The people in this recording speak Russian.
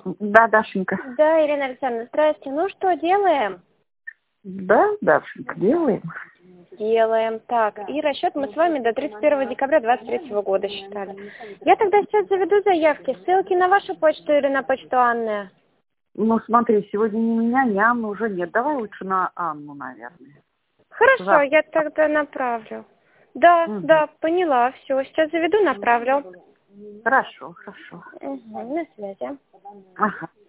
Да, Дашенька. Да, Ирина Александровна, здрасте. Ну что, делаем? Да, Дашенька, делаем. Делаем. Так, и расчет мы с вами до 31 декабря 2023 года считали. Я тогда сейчас заведу заявки. Ссылки на вашу почту или на почту Анны? Ну, смотри, сегодня ни меня, ни Анны уже нет. Давай лучше на Анну, наверное. Хорошо, Завтра. я тогда направлю. Да, Угу. да, поняла. Все, сейчас заведу, направлю. Хорошо, хорошо. Угу, на связи. Ага.